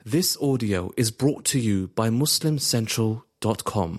This audio is brought to you by MuslimCentral.com.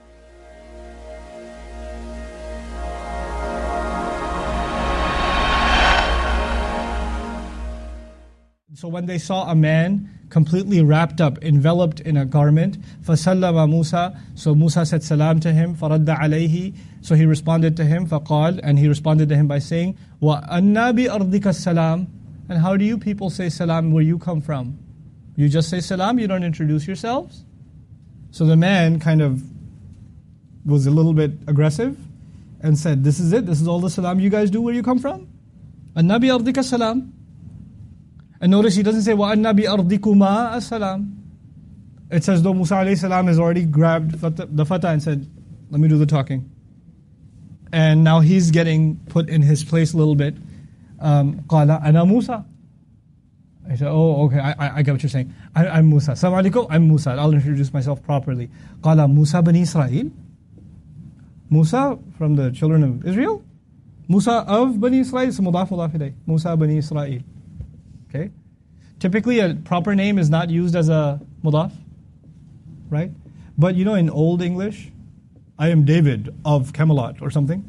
So when they saw a man completely wrapped up, enveloped in a garment, فَسَلَّمَ Musa, so Musa said salam to him, فَرَدَّ عَلَيْهِ, so he responded to him, فَقَال, and he responded to him by saying, وَأَنَّا بِأَرْضِكَ السَّلَامِ, and how do you people say salam where you come from? You just say salam, you don't introduce yourselves? So the man kind of was a little bit aggressive and said, this is it, this is all the salam you guys do where you come from? أَنَّا بِأَرْضِكَ السَّلَامِ. And notice he doesn't say, وَأَنَّا بِأَرْضِكُمَا السَّلَامِ. It's as though Musa alayhi salam has already grabbed the fatah and said, let me do the talking. And now he's getting put in his place a little bit. قَالَ أَنَا Musa. I said, oh, okay, I get what you're saying. I'm Musa. Assalamu alaikum, I'm Musa. I'll introduce myself properly. قَالَ Musa bani Israel. Musa from the children of Israel? Musa of Bani Israel. It's mudaf ilayh. Musa bani Israel. Okay? Typically a proper name is not used as a mudaf, right? But you know in Old English, I am David of Camelot or something.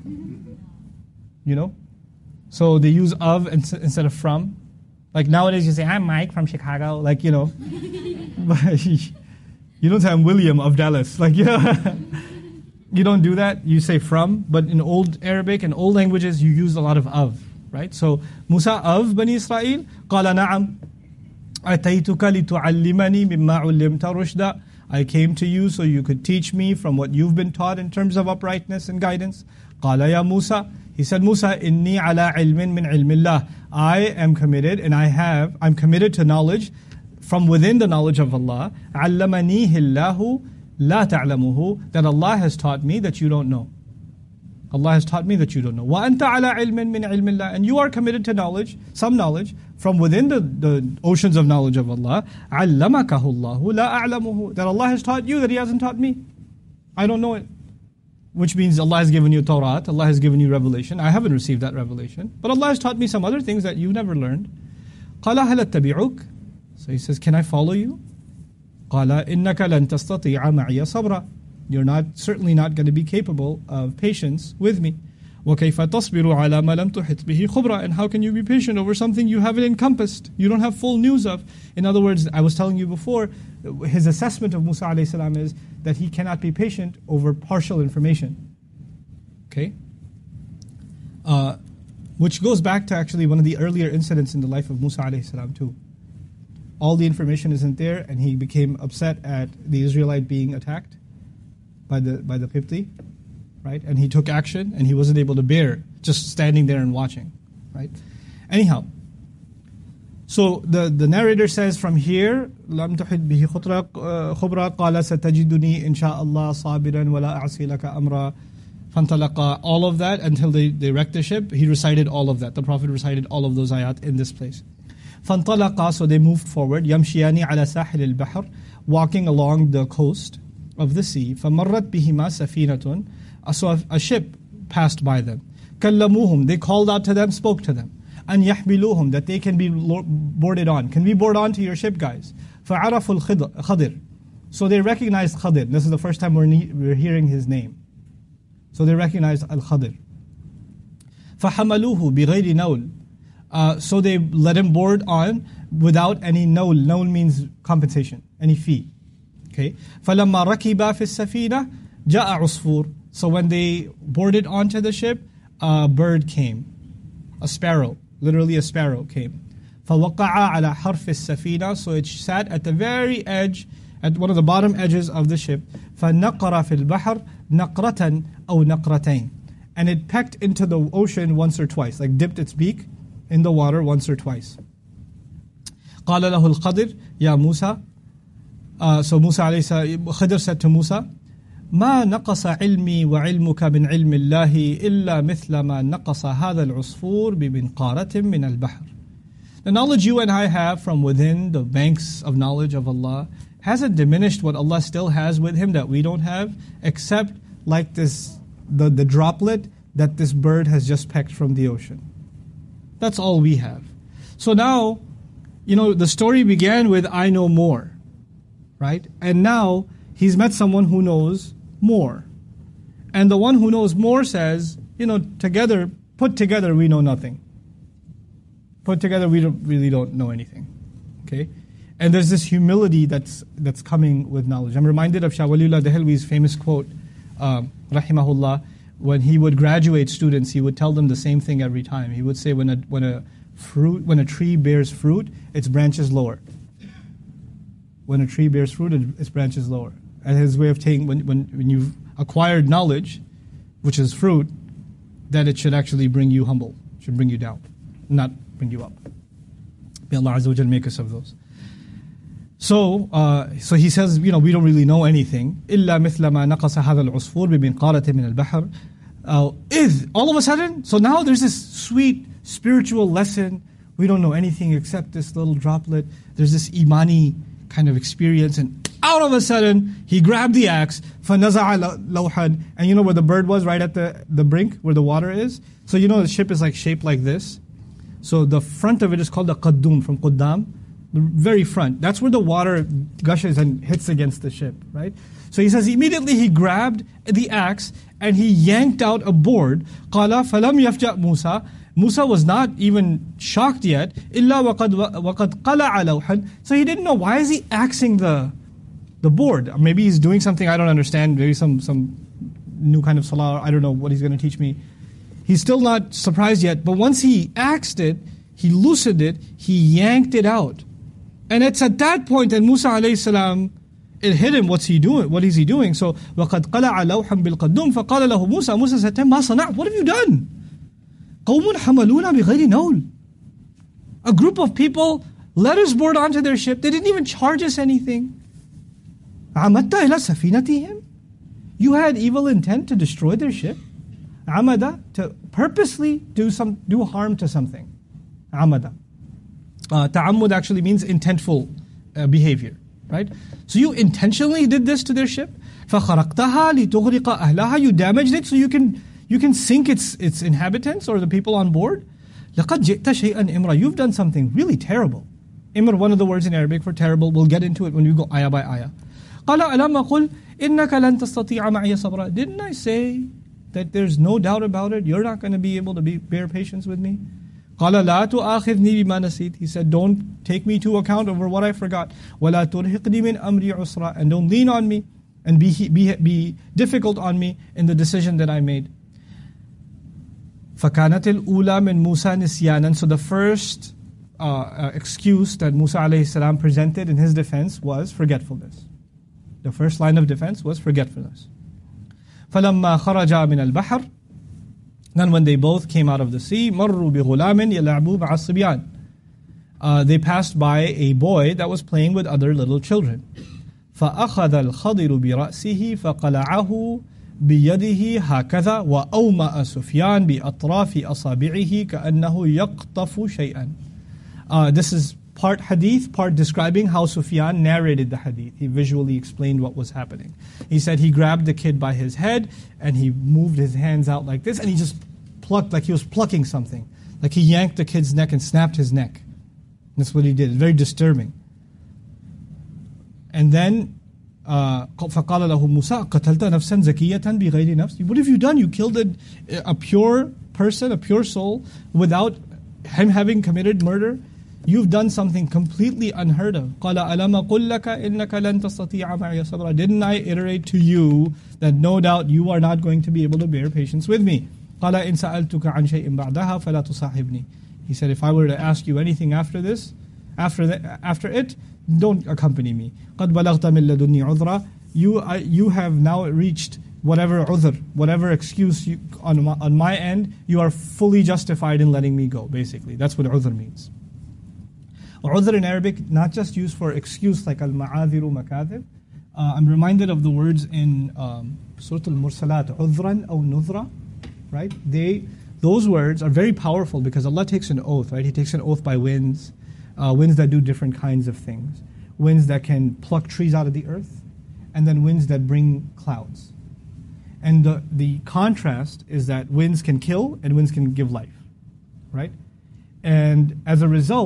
You know? So they use of instead of from. Like nowadays you say, I'm Mike from Chicago, like, you know. But you don't say I'm William of Dallas. Like, you know, you don't do that. You say from. But in Old Arabic and old languages, you use a lot of. Right? So, Musa of Bani Israel, قال نعم أتيتك لتعلمني مما علمت رشدا. I came to you so you could teach me from what you've been taught in terms of uprightness and guidance. قال يا موسى, he said, Musa, إني على علم من علم الله. I am committed and I'm committed to knowledge from within the knowledge of Allah. علمنيه الله لا تعلمه, that Allah has taught me that you don't know. Allah has taught me that you don't know. وَأَنْتَ عَلَىٰ عِلْمٍ مِّنْ عِلْمِ اللَّهِ, and you are committed to knowledge, some knowledge, from within the oceans of knowledge of Allah. عَلَّمَكَهُ اللَّهُ لَا أَعْلَمُهُ, that Allah has taught you that He hasn't taught me. I don't know it. Which means Allah has given you Tawrat, Allah has given you revelation. I haven't received that revelation. But Allah has taught me some other things that you've never learned. قَالَ هَلْ أَتَّبِعُكَ, so He says, can I follow you? قَالَ إِنَّكَ لَن تَسْتَطِيعَ مَعِيَ صَبْرًا, you're certainly not going to be capable of patience with me. وَكَيْفَ تَصْبِرُ عَلَى مَا لَمْ تُحِطْ بِهِ خُبْرًا, and how can you be patient over something you haven't encompassed, you don't have full news of? In other words, I was telling you before, his assessment of Musa alayhi salam is that he cannot be patient over partial information. Okay? Which goes back to actually one of the earlier incidents in the life of Musa alayhi salam too. All the information isn't there, and he became upset at the Israelite being attacked by the Qibti, right? And he took action, and he wasn't able to bear just standing there and watching, right? Anyhow, so the narrator says from here, لَمْ تُحِدْ بِهِ خُبْرًا قَالَ سَتَجِدُنِي إِنْ شَاءَ اللَّهِ صَابِرًا وَلَا أَعْصِي لَكَ أَمْرًا فَانْطَلَقَا, all of that until they wrecked the ship. He recited all of that. The Prophet recited all of those ayat in this place. فَانْطَلَقَا, so they moved forward. يَمْشِيَانِ عَلَى سَاحِلِ الْبَحْرِ, walking along the coast of the sea. فَمَرَّتْ بِهِمَا سَفِينَةٌ, so a ship passed by them. كَلَّمُوهُمْ, they called out to them, spoke to them. أَنْ يَحْمِلُوهُمْ, that they can be boarded on. Can we board on to your ship, guys? فَعَرَفُوا الْخَضِرِ, so they recognized Khadir. This is the first time we're hearing his name. So they recognized Al-Khadir. فَحَمَلُوهُ بِغَيْرِ نَوْلٍ, so they let him board on without any nawl. Nawl means compensation, any fee. Okay. فَلَمَّا رَكِبَا فِي السَّفِينَةِ جَاءَ عُصْفُورٌ, so when they boarded onto the ship, a bird came. A sparrow, literally a sparrow came. فَوَقَعَ عَلَى حَرْفِ السَّفِينَةِ, so it sat at the very edge, at one of the bottom edges of the ship. فَنَقَرَ فِي الْبَحْرِ نَقْرَةً أَوْ نَقْرَتَيْنِ, and it pecked into the ocean once or twice, like dipped its beak in the water once or twice. قَالَ لَهُ الْخَضِرُ يَا مُوسَى, so Musa alayhi salam, Khidr said to Musa, مَا نَقَصَ عِلْمِي وَعِلْمُكَ مِنْ عِلْمِ اللَّهِ إِلَّا مِثْلَ مَا نَقَصَ هَذَا الْعُصْفُورِ بِمِنْقَارَةٍ مِنَ الْبَحْرِ. The knowledge you and I have from within the banks of knowledge of Allah hasn't diminished what Allah still has with Him that we don't have, except like this, the droplet that this bird has just pecked from the ocean. That's all we have. So now, the story began with, I know more, right? And now he's met someone who knows more. And the one who knows more says, put together, we know nothing. Put together, we really don't know anything. Okay? And there's this humility that's coming with knowledge. I'm reminded of Shah Waliullah Dehelwi's famous quote, rahimahullah, when he would graduate students, he would tell them the same thing every time. He would say, when a tree bears fruit, its branches lower. When a tree bears fruit, its branches lower. And his way of saying, when you've acquired knowledge, which is fruit, that it should actually bring you humble, should bring you down, not bring you up. May Allah Azza wa Jal make us of those. So he says, we don't really know anything. إِلَّا مِثْلَ مَا نَقَصَ هَذَا الْعُصْفُورِ بِمِنْقَارَةٍ مِنَ الْبَحْرِ all of a sudden, so now there's this sweet spiritual lesson. We don't know anything except this little droplet. There's this imani kind of experience, and out of a sudden, he grabbed the axe, فَنَزَعَ لَوْحًا, and where the bird was, right at the brink, where the water is? So the ship is shaped like this. So the front of it is called the qaddum, from Quddam, the very front. That's where the water gushes and hits against the ship, right? So he says, immediately he grabbed the axe, and he yanked out a board. قَالَ فَلَمْ يَفْجَأْ مُوسَى. Musa was not even shocked yet. إِلَّا وَقَدْ قَلَعَ لَوْحًا. So he didn't know, why is he axing the board? Maybe he's doing something I don't understand, maybe some new kind of salah, I don't know what he's going to teach me. He's still not surprised yet, but once he axed it, he loosened it, he yanked it out. And it's at that point that Musa alayhi salam, it hit him, what's he doing? What is he doing? So, وَقَدْ قَلَعَ لَوْحًا بِالْقَدُّمْ فَقَالَ لَهُ مُوسَى. Musa said to him, مَا صَنَعْتَ? What have you done? قَوْمٌ حَمَلُونَ بِغَيْرِ نَوْلٍ. A group of people let us board onto their ship. They didn't even charge us anything. عَمَدْتَ إِلَى سَفِينَتِهِمْ. You had evil intent to destroy their ship. عَمَدَ, to purposely do harm to something. عَمَدَ. Ta'ammud actually means intentful behavior, right? So you intentionally did this to their ship. فَخَرَقْتَهَا لِتُغْرِقَ أَهْلَهَا. You damaged it so you can sink its inhabitants or the people on board. لَقَدْ جِئْتَ شَيْئًا إِمْرًا. You've done something really terrible. Imr, one of the words in Arabic for terrible. We'll get into it when we go ayah by ayah. قَالَ أَلَمَّ قُلْ إِنَّكَ لَن تَسْتَطِيعَ مَعِيَ صَبْرًا. Didn't I say that there's no doubt about it? You're not going to be able to bear patience with me? قَالَ لَا تُؤَاخِذْنِي بِمَا نَسِيتُ. He said, don't take me to account over what I forgot. وَلَا تُرْهِقْنِي مِنْ أَمْرِي عُسْرًا. And don't lean on me and be difficult on me in the decision that I made. فَكَانَتِ الْأُولَى مِنْ مُوسَى نِسْيَانًا. So the first excuse that Musa alayhi salam presented in his defense was forgetfulness. The first line of defense was forgetfulness. فَلَمَّا خَرَجَا مِنَ الْبَحْرِ. Then when they both came out of the sea, مَرُّوا بِغُلَامٍ يَلَعْبُوا مَعَ الصِّبْيَانِ. They passed by a boy that was playing with other little children. فَأَخَذَ الْخَضِرُ بِرَأْسِهِ فَقَلَعَهُ بِيَدِهِ هَكَذَا وَأَوْمَأَ سُفْيَانَ بِأَطْرَافِ أَصَابِعِهِ كَأَنَّهُ يَقْطَفُ شَيْئًا. This is part hadith, part describing how Sufyan narrated the hadith. He visually explained what was happening. He said he grabbed the kid by his head and he moved his hands out like this and he just plucked like he was plucking something. Like he yanked the kid's neck and snapped his neck. That's what he did. It's very disturbing. And then فَقَالَ لَهُ مُوسَى قَتَلْتَ نَفْسًا زَكِيَّةً بِغَيْرِ نَفْسٍ. What have you done? You killed a pure person, a pure soul, without him having committed murder. You've done something completely unheard of. قَالَ أَلَمَ قُلْ لَكَ إِنَّكَ لَن تَسْتَطِيعَ مَعِيَ صَبْرًا. Didn't I iterate to you that no doubt you are not going to be able to bear patience with me? قَالَ إِن سَأَلْتُكَ عَنْ شَيْءٍ بَعْدَهَا فَلَا تُصَاحِبْنِي. He said, if I were to ask you anything after this, after it, don't accompany me. قَدْ بَلَغْتَ مِن لَدُنِّي عُذْرًا. You have now reached whatever udhr, whatever excuse on my end, you are fully justified in letting me go, basically. That's what udhr means. Udhr in Arabic, not just used for excuse like al-ma'adhiru makadhib. I'm reminded of the words in Surah Al-Mursalat, udhran aw nudhra, right? Those words are very powerful because Allah takes an oath, right? He takes an oath by winds that do different kinds of things. Winds that can pluck trees out of the earth, and then winds that bring clouds. And the contrast is that winds can kill and winds can give life, right? And as a result,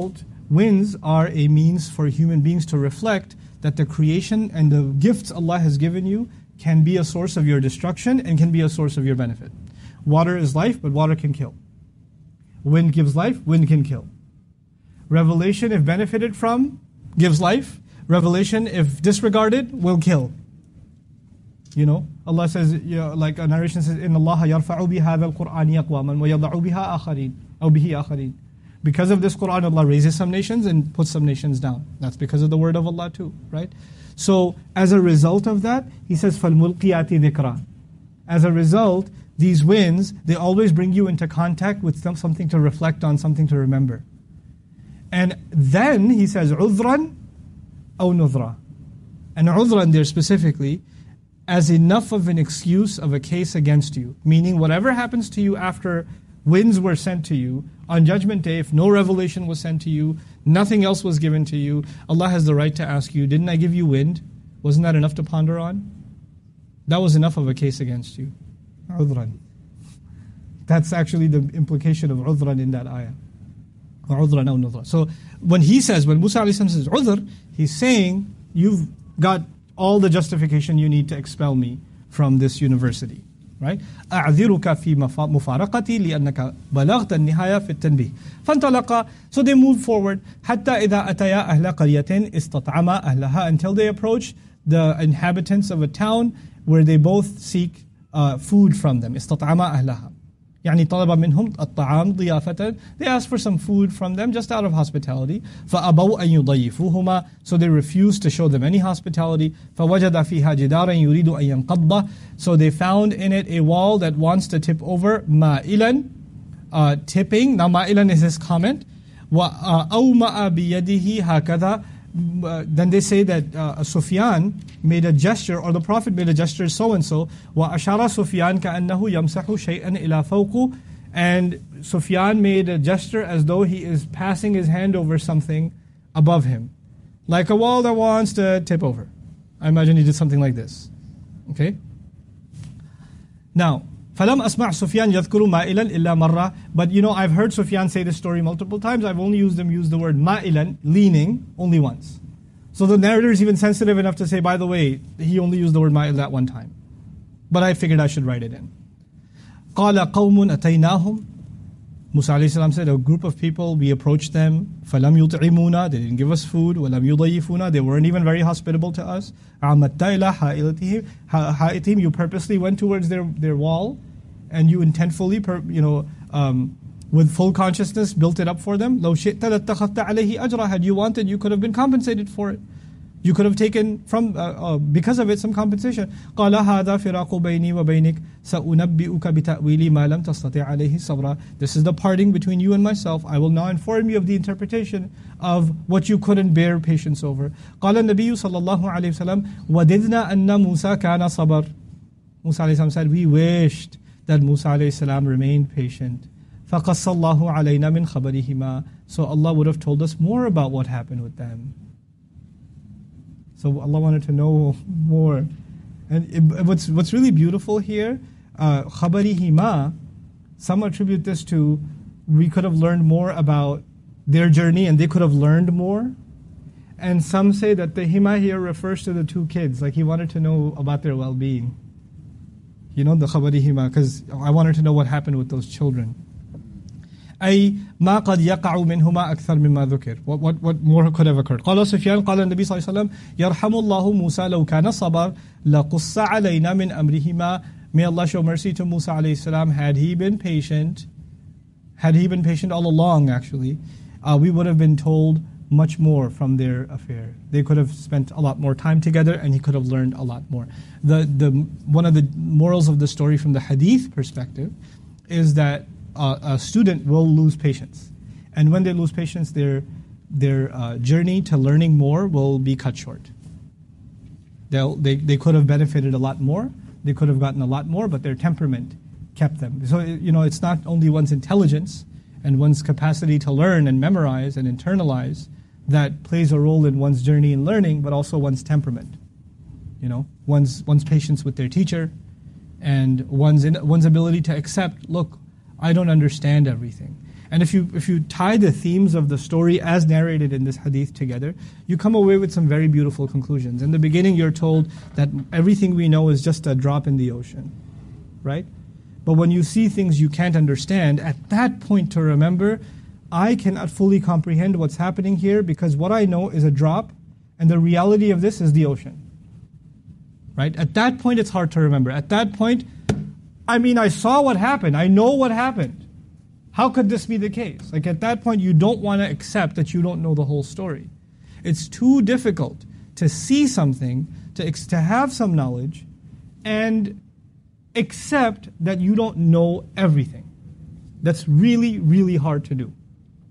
winds are a means for human beings to reflect that the creation and the gifts Allah has given you can be a source of your destruction and can be a source of your benefit. Water is life, but water can kill. Wind gives life, wind can kill. Revelation, if benefited from, gives life. Revelation, if disregarded, will kill. You know, Allah says, like a narration says, إِنَّ اللَّهَ يَرْفَعُ بِهَذَا الْقُرْآنِ أَقْوَامًا وَيَضَعُ بِهَا آخَرِينَ أو بِهِ آخَرِينَ. Because of this Qur'an, Allah raises some nations and puts some nations down. That's because of the word of Allah too, right? So, as a result of that, He says, فَالْمُلْقِيَاتِ ذِكْرًا. As a result, these winds, they always bring you into contact with something to reflect on, something to remember. And then He says, عُذْرًا أَوْ نُذْرًا. And عُذْرًا there specifically, as enough of an excuse of a case against you. Meaning whatever happens to you after winds were sent to you, on Judgment Day, if no revelation was sent to you, nothing else was given to you, Allah has the right to ask you, didn't I give you wind? Wasn't that enough to ponder on? That was enough of a case against you. عُذْرًا. That's actually the implication of عُذْرًا in that ayah. عُذْرًا أو نُذْرًا. So when he says, when Musa a.s. says عُذْر, he's saying, you've got all the justification you need to expel me from this university. Right? أعذرك في مفارقتي لأنك بلغت النهاية في التنبيه. فانطلقا. So they moved forward. حتى إذا أتيا أهل قرية استطعما أهلها, until they approach the inhabitants of a town where they both seek food from them. استطعما أهلها. يعني طلب منهم الطعام ضيافة. They asked for some food from them just out of hospitality. فأبوا أن يضيفوهما. So they refused to show them any hospitality. فوجد فيها جدارا يريد أن ينقض. So they found in it a wall that wants to tip over. مائلا, tipping. Now مائلا is his comment. وأومأ بيده هكذا. Then they say that Sufyan made a gesture, or the Prophet made a gesture so-and-so. وَأَشَارَ سُفْيَانْ كَأَنَّهُ يَمْسَحُ شَيْئًا إِلَى فَوْقُ. And Sufyan made a gesture as though he is passing his hand over something above him. Like a wall that wants to tip over. I imagine he did something like this. Okay? Now, فَلَمْ أَسْمَعْ سُفْيَانْ يَذْكُرُ مَائِلًا إِلَّا مَرَّةً. But you know, I've heard Sufyan say this story multiple times. I've only use the word مَائِلًا, leaning, only once. So the narrator is even sensitive enough to say, by the way, he only used the word ma'il that one time. But I figured I should write it in. قَالَ قَوْمٌ أَتَيْنَاهُمْ. Musa alayhi salam said, a group of people, we approached them. فَلَمْ يُطْعِمُونَ. They didn't give us food. وَلَمْ يُضَيِّفُونَ. They weren't even very hospitable to us. عَمَدْتَ إِلَى حَائِطِهِمْ. You purposely went towards their wall, and you intentfully, with full consciousness, built it up for them. لو شئت لاتخذت عليه أجرا. Had you wanted, you could have been compensated for it. You could have taken from because of it some compensation. قال هذا فراق بيني وبينك سأنبئك بتأويل ما لم تستطع عليه صبرا. This is the parting between you and myself. I will now inform you of the interpretation of what you couldn't bear patience over. قال النبي صلى الله عليه وسلم وددنا أن موسى كان صبر. Musa alayhi salam said, we wished that Musa alayhi salam remained patient. فَقَصَّ اللَّهُ عَلَيْنَا مِنْ خَبَرِهِمَا. So Allah would have told us more about what happened with them. So Allah wanted to know more. And what's really beautiful here, خَبَرِهِمَا, some attribute this to, we could have learned more about their journey and they could have learned more. And some say that the hima here refers to the two kids, like he wanted to know about their well-being. You know, the khabarihima, because I wanted to know what happened with those children. أي ما قد يقع منهما أكثر مما ذكر. What more could have occurred? قال سفيان قال النبي صلى الله عليه وسلم يرحم الله موسى لو كان صبر لقص علينا من أمرهما. May Allah show mercy to Musa alayhi salam. Had he been patient all along, actually, we would have been told much more from their affair. They could have spent a lot more time together and he could have learned a lot more. One of the morals of the story from the hadith perspective is that a student will lose patience. And when they lose patience, their journey to learning more will be cut short. They could have benefited a lot more, they could have gotten a lot more, but their temperament kept them. So, you know, it's not only one's intelligence and one's capacity to learn and memorize and internalize that plays a role in one's journey in learning, but also one's temperament. You know, one's patience with their teacher, and one's ability to accept, look, I don't understand everything. And if you tie the themes of the story as narrated in this hadith together, you come away with some very beautiful conclusions. In the beginning, you're told that everything we know is just a drop in the ocean, right? But when you see things you can't understand, at that point to remember, I cannot fully comprehend what's happening here because what I know is a drop, and the reality of this is the ocean. Right? At that point, it's hard to remember. At that point, I saw what happened. I know what happened. How could this be the case? Like at that point, you don't want to accept that you don't know the whole story. It's too difficult to see something, to have some knowledge, and accept that you don't know everything. That's really, really hard to do.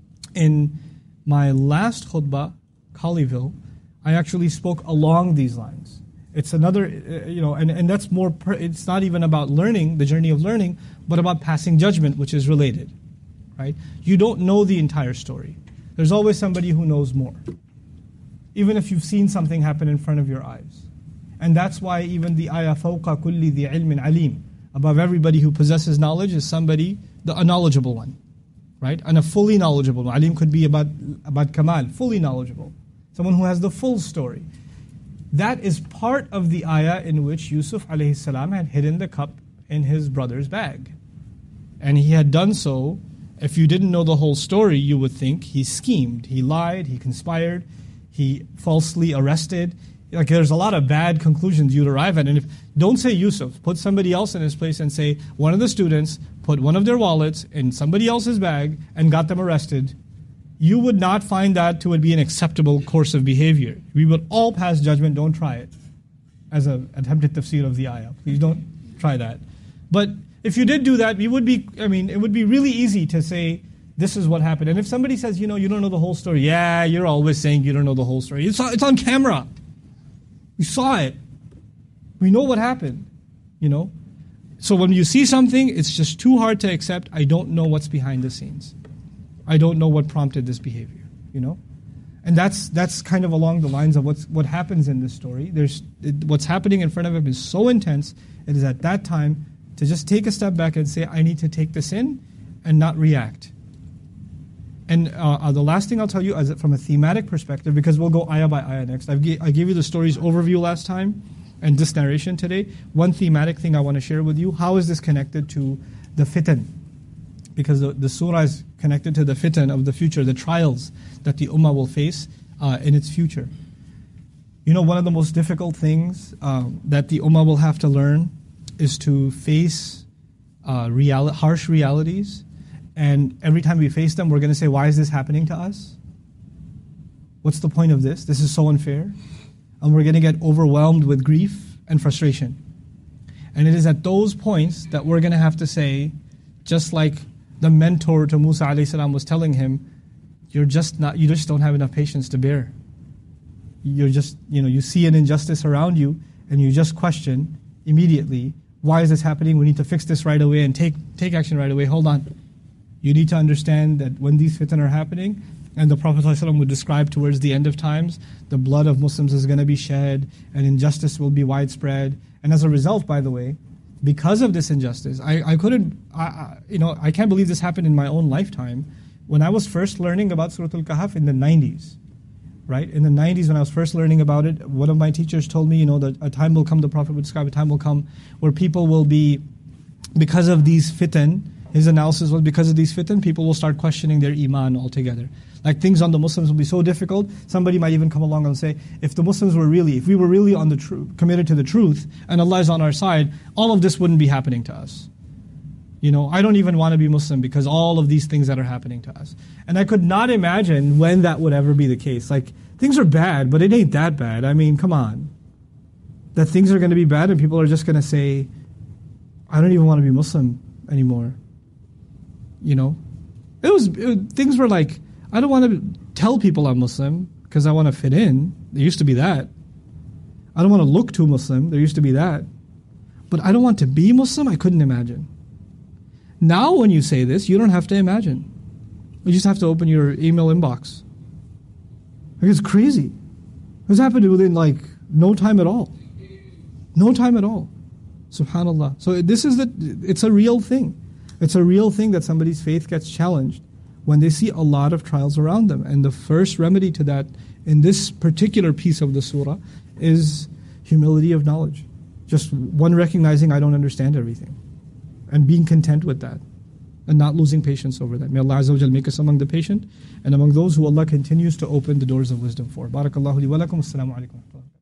In my last khutbah, Colleyville, I actually spoke along these lines. It's another, and that's more, it's not even about learning, the journey of learning, but about passing judgment, which is related, right? You don't know the entire story. There's always somebody who knows more, even if you've seen something happen in front of your eyes. And that's why even the ayah, فَوْقَ كُلِّ ذِي عِلْمٍ عَلِيمٍ, above everybody who possesses knowledge is somebody, a knowledgeable one, right? And a fully knowledgeable one. Alim could be about kamal, fully knowledgeable. Someone who has the full story. That is part of the ayah in which Yusuf alayhi salam had hidden the cup in his brother's bag. And he had done so, if you didn't know the whole story, you would think he schemed, he lied, he conspired, he falsely arrested. Like there's a lot of bad conclusions you'd arrive at. And don't say Yusuf, put somebody else in his place and say one of the students put one of their wallets in somebody else's bag and got them arrested. You would not find that to be an acceptable course of behavior. We would all pass judgment, don't try it. As an attempted tafsir of the ayah. Please don't try that. But if you did do that, it would be really easy to say, this is what happened. And if somebody says, you don't know the whole story, yeah, you're always saying you don't know the whole story. It's on camera. We saw it. We know what happened, So when you see something, it's just too hard to accept. I don't know what's behind the scenes. I don't know what prompted this behavior, And that's kind of along the lines of what happens in this story. What's happening in front of him is so intense, it is at that time to just take a step back and say, I need to take this in and not react. And the last thing I'll tell you is from a thematic perspective, because we'll go ayah by ayah next. I gave you the story's overview last time and this narration today. One thematic thing I want to share with you, how is this connected to the fitan? Because the surah is connected to the fitan of the future, the trials that the ummah will face in its future. One of the most difficult things that the ummah will have to learn is to face harsh realities. And every time we face them, we're going to say, why is this happening to us? What's the point of this? This is so unfair. And we're going to get overwhelmed with grief and frustration. And it is at those points that we're going to have to say, just like the mentor to Musa alayhi salam was telling him, you just don't have enough patience to bear. You're just, you see an injustice around you and you just question immediately, why is this happening? We need to fix this right away and take action right away. Hold on. You need to understand that when these fitan are happening, and the Prophet ﷺ would describe towards the end of times, the blood of Muslims is going to be shed and injustice will be widespread. And as a result, by the way, because of this injustice, I can't believe this happened in my own lifetime. When I was first learning about Surah Al-Kahf in the 90s, right? In the 90s when I was first learning about it, one of my teachers told me, that a time will come, the Prophet would describe, a time will come where people will be, because of these fitan, his analysis was because of these fitan, people will start questioning their iman altogether. Like things on the Muslims will be so difficult, somebody might even come along and say, if we were really on the committed to the truth, and Allah is on our side, all of this wouldn't be happening to us. I don't even want to be Muslim because all of these things that are happening to us. And I could not imagine when that would ever be the case. Like, things are bad, but it ain't that bad. Come on. That things are going to be bad and people are just going to say, I don't even want to be Muslim anymore. Things were like, I don't want to tell people I'm Muslim because I want to fit in. There used to be that. I don't want to look too Muslim. There used to be that. But I don't want to be Muslim. I couldn't imagine. Now when you say this, you don't have to imagine. You just have to open your email inbox. It's crazy. This happened within no time at all. No time at all. SubhanAllah. So it's a real thing. It's a real thing that somebody's faith gets challenged when they see a lot of trials around them. And the first remedy to that in this particular piece of the surah is humility of knowledge. Just one recognizing I don't understand everything and being content with that and not losing patience over that. May Allah Azza wa Jal make us among the patient and among those who Allah continues to open the doors of wisdom for. Barakallahu li wa lakum. Assalamu alaikum.